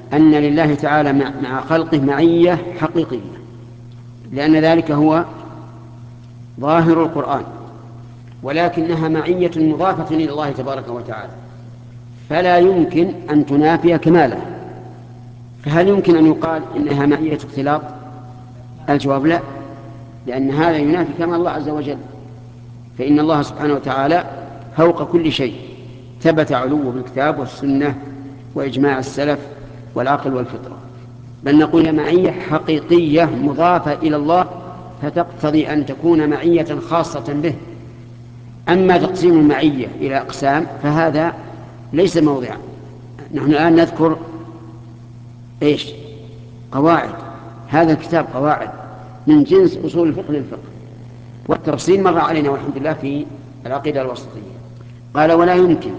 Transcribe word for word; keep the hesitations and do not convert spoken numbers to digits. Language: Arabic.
أن لله تعالى مع خلقه معية حقيقية، لأن ذلك هو ظاهر القرآن، ولكنها معية مضافة إلى الله تبارك وتعالى، فلا يمكن أن تنافي كماله. فهل يمكن أن يقال إنها معية اختلاط؟ الجواب لا، لأن هذا ينافي كمال الله عز وجل، فإن الله سبحانه وتعالى فوق كل شيء، ثبت علوه بالكتاب والسنة وإجماع السلف والعقل والفطرة. بل نقول معية حقيقية مضافة إلى الله، فتقتضي أن تكون معية خاصة به. أما تقسيم المعية إلى أقسام فهذا ليس موضعا. نحن الآن نذكر إيش؟ قواعد، هذا الكتاب قواعد من جنس أصول الفقه للفقه، والتفصيل مر علينا والحمد لله في العقيدة الوسطية. قال ولا يمكن